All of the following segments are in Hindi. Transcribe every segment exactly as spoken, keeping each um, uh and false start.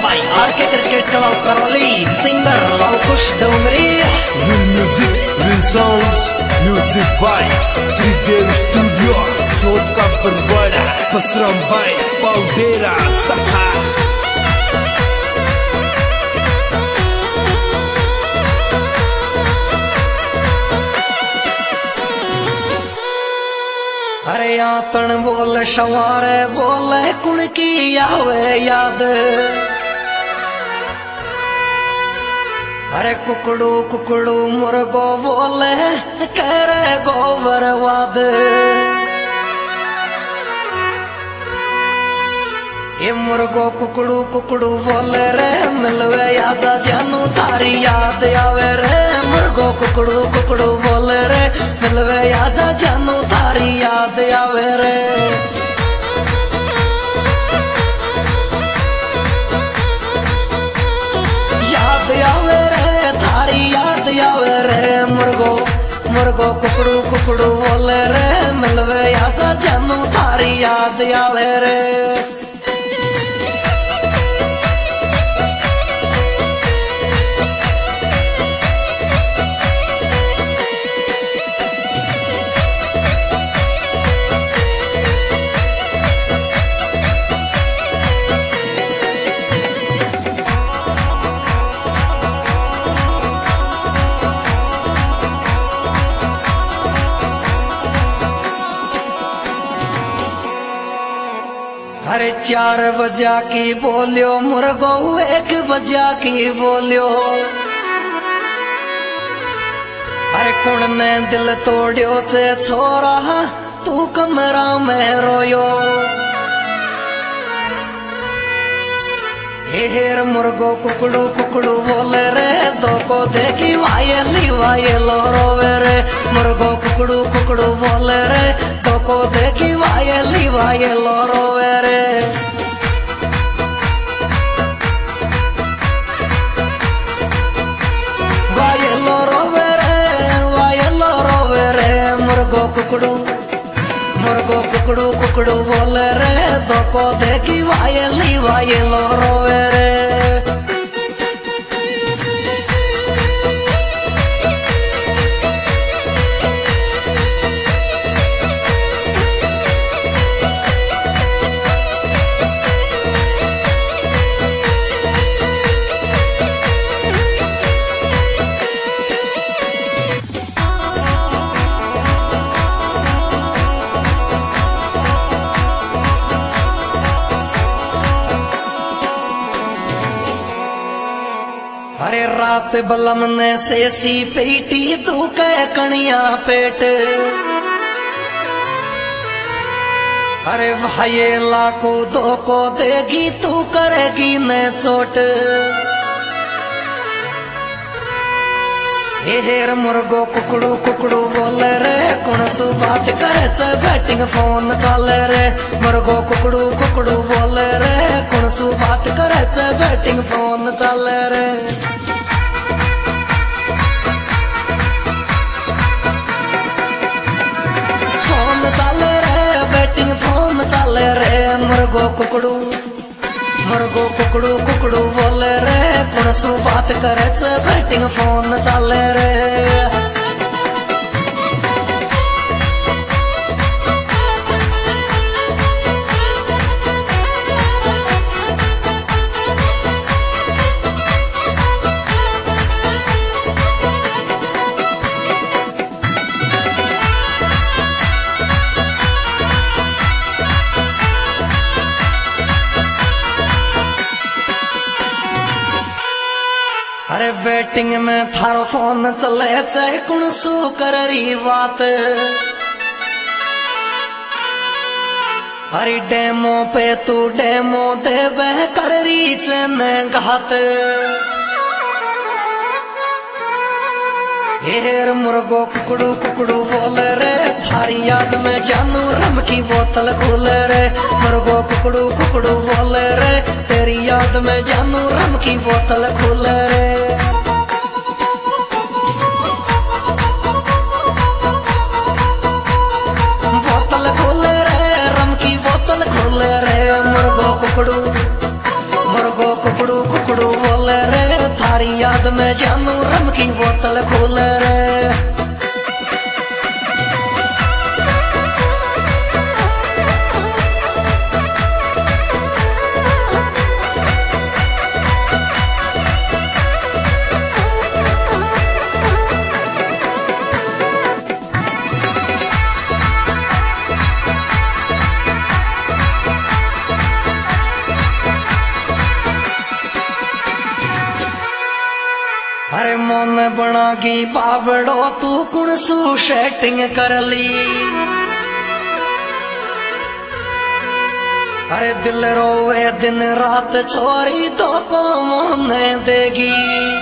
Bye RK cricket club Karauli, singer Lavkush Dongri. Real music, real sounds, music by Shridev studio, छोट का बरवाड़ा, पसरम भाई, पाउडेरा, सखा। अरे यातन बोल शवारे बोले कुण की आवे याद। अरे कुकड़ू कुकड़ू मुर्गो बोले करे गोबरवाद। ये मुर्गो कुकड़ू कुकड़ू बोले रे मिलवे आजा जानू तारी याद आवे रे। मुर्गो कुकड़ू कुकड़ू बोले रे मिलवे आजा जानू तारी याद आवे रे। याद आवे रे थारी याद आवे रे। मुर्गो मुर्गो कुकड़ू कुकड़ू बोले रे मिलवे आजा जानू तारी याद आवे रे। अरे चार बजा की बोलियो मुर्गो एक बजा की बोलियो। अरे कुण ने दिल तोड़ियो से छोरा तू कमरा में रोयो। हेर मुर्गो कुकड़ू कुकड़ू बोले रे दो को देखी वायली वायलो रोवे रे। मुर्गो कुकड़ू कुकड़ू बोले रे दो को देखी वायली वायलो रोवे रे। वायलो रोवे रे वायलो रोवे रे। मुर्गो कुकड़ू मुर्गो कुकड़ू कुकड़ू बोले रे दो को देखी वायली वायलो रोवे रे। अरे रात बलम ने सेसी पेटी तू कह कणिया पेट। अरे भाई लाखों दो को देगी तू करेगी न चोट। हेर मुर्गो कुकड़ू कुकड़ू बोले रे कौन सु बात करे च बैटिंग फोन चाले रे। मुर्गो कुकड़ू कुकड़ू बोले रे कौन सु बात करे च बैटिंग फोन चाले रे। फोन चाले रे बैटिंग फोन चाले रे। मुर्गो कुकड़ू मुर्गो कुकड़ू कुकड़ू बोले रे कौन सु बात करे च बैटिंग फोन चाले रे। अरे बैटिंग में थारो फोन चले चाहे कौन सु करी बात। अरे डेमो पे तू डेमो दे बह कर रीच न घात। हेर मुर्गो कुकड़ू कुकड़ू बोले रे थारी याद में जानू रम की बोतल खुले रे। मुर्गो कुकड़ू कुकड़ू बोले रे तेरी याद में जानू रम की बोतल खुले रे। बोतल खुले रे रम की बोतल खुले रे। मुर्गो कुकड़ू मुर्गो कुकड़ू थारी याद में जानू रम की बोतल खोल रे। अरे मोन बनागी बावड़ो तू कुण सू सेटिंग कर ली। अरे दिल रोवे दिन रात छोरी तो को मोने देगी।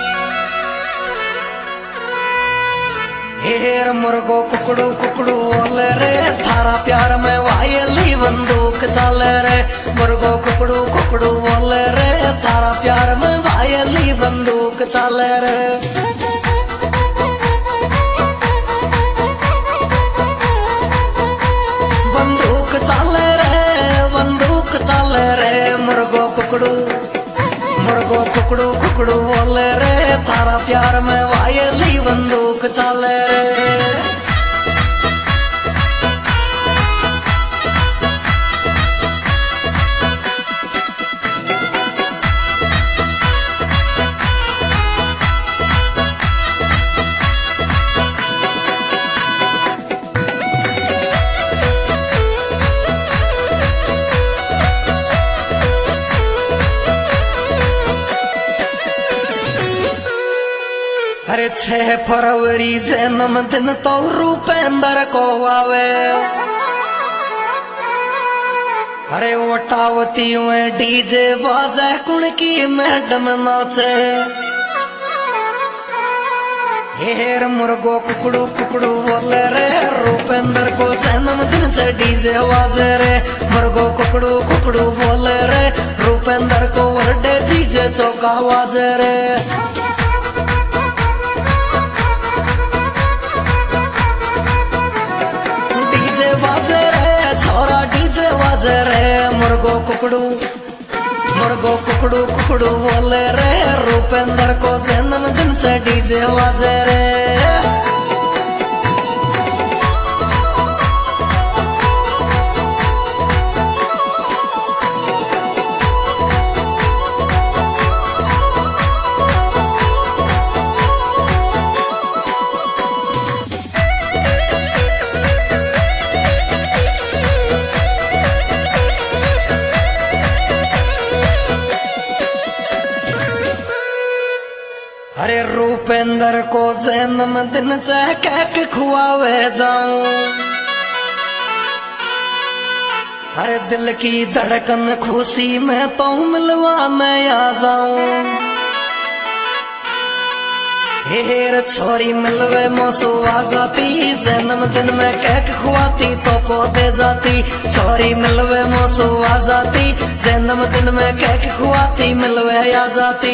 हेर मुर्गो कुकड़ू कुकड़ू बोले रे थारा प्यार में वायली बंदूक चल रे। मुर्गो कुकड़ू कुकड़ू बोले रे थारा प्यार में वायली बंदूक चल रे। बंदूक चल रे बंदूक चल रे मुर्गो कुकड़ू मुर्गो कुकड़ू कुकड़ू बोले रे थारा प्यार में वायली बंदूक चल रे। अरे छह फरवरी जन्मदिन तो रूपेंद्र को आवे। अरे वटावती में डीजे बाजे कुण की मैडम नाचे। हेर मुर्गो कुकड़ू कुकड़ू बोले रे रूपेंद्र को जन्मदिन से डीजे बाजे रे। मुर्गो कुकड़ू कुकड़ू बोले रे रूपेंद्र को बर्थडे डीजे चौका बाजे रे। बाजे रे छोरा डीजे बाजे रे मुर्गो कुकड़ू मुर्गो कुकड़ू कुकड़ू बोले रे रूपेंद्र को जन्मदिन से डीजे बाजे रे। अरे रूपेंद्र को जन्मदिन से केक खुआवे जाऊं। अरे दिल की धड़कन खुशी में तो मिलवाने आ जाऊं। हेर छोरी मिलवे मौसू आ जाती जन्मदिन में केक खुआती तो पौधे जाती। छोरी मिलवे मौसू आ जाती जन्मदिन में केक खुआती मिलवे आ जाती।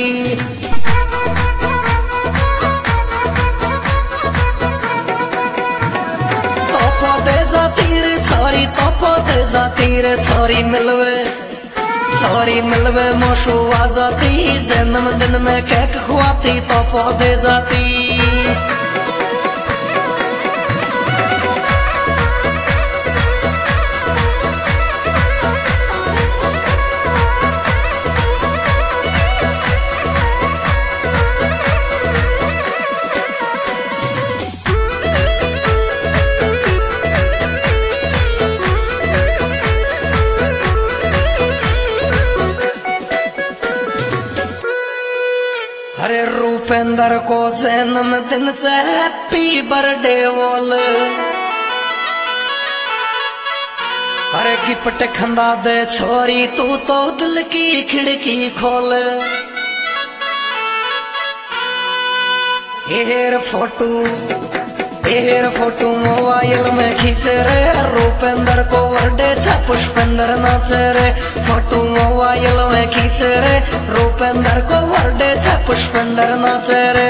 छोरी तो पौधे जाती रे छोरी मिलवे छोरी मिलवे मोशू आ जाती जन्मदिन में केक खुआती तो पौधे जाती। अरे रूपेंद्र को जन्मदिन से हैप्पी बर्थडे बोल। अरे गिफ्ट खंदा दे छोरी तू तो दिल की खिड़की खोल। हेर फोटो हेर फोटो मोबाइल में खींचे रे रूपेंद्र को बर्थडे छा पुष्पेंद्र नाचे रे। फोटो मोबाइल में खींचे रे रूपेंद्र को बर्थडे छा पुष्पेंद्र नाचे रे।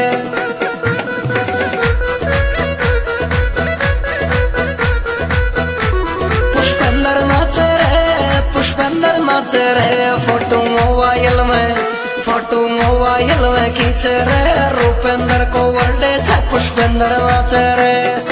पुष्पेंद्र नाचे रे पुष्पेंद्र नाचे रे फोटो मोबाइल में फोटो मोबाइल में खींच रे रूपेंद्र को वर्डे से पुष्पेंद्र नाच रे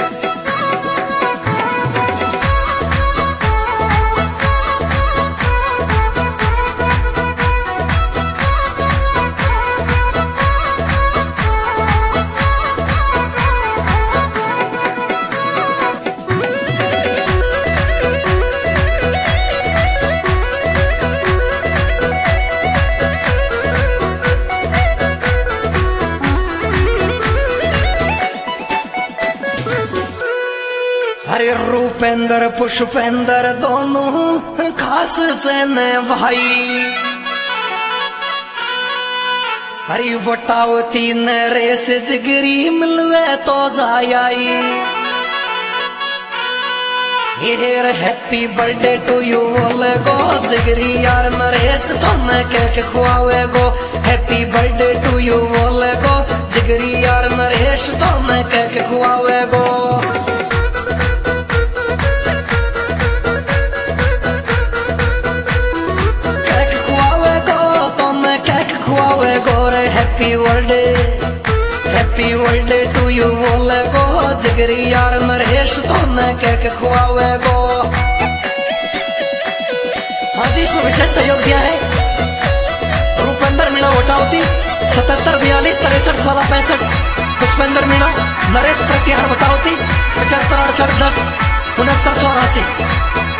अरे रूपेंद्र पुष्पेंद्र दोनों खास चैन भाई अरे बटावती ने रेस जिगरी मिलवे तो जाई हेर हैप्पी बर्थडे टू यू बोले गो जिगरी यार नरेश तुमने केक खुआवे गो हैप्पी बर्थडे टू यू बोले गो जिगरी यार नरेश तुमने केक खुआवे गो happy birthday happy birthday to you बोले गो जिगरी यार नरेश तुमने केक खुआवे गो। हाँ जी इसमें विशेष सहयोग दिया है रूपेंद्र मीणा वटावती सतहत्तर बयालीस तिरसठ सोलह पैंसठ पुष्पेंद्र मीणा नरेश प्रत्याहार वटावती पचहत्तर अड़सठ दस उनहत्तर चौरासी।